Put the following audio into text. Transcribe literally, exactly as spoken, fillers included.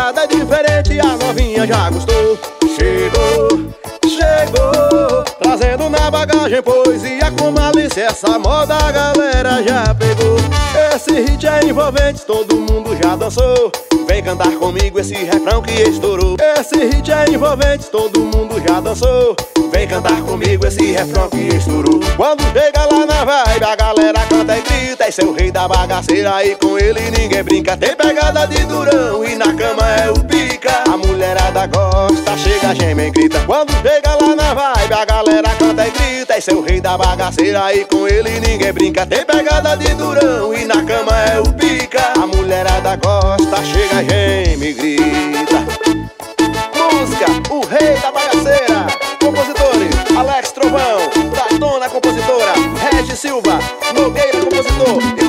pegada é diferente, a novinha já gostou. Chegou, chegou, trazendo na bagagem poesia com malícia. Essa moda a galera já pegou. Esse hit é envolvente, todo mundo já dançou. Vem cantar comigo esse refrão que estourou. Esse hit é envolvente, todo mundo já dançou. Vem cantar comigo esse refrão que estourou. Quando chega lá na vibe, a galera canta e grita. Esse é o rei da bagaceira e com ele ninguém brinca. Tem pegada de durão e na cama é o pica. A mulherada gosta, chega, geme e grita. Quando chega lá na vibe, a galera canta e grita. Esse é o rei da bagaceira e com ele ninguém brinca. Tem pegada de durão e na cama é o pica. A mulherada gosta, chega, geme e grita. Música, o rei da bagaceira. Compositores, Alex Trovão, Datona compositora, Regis Silva, Nogueira compositor.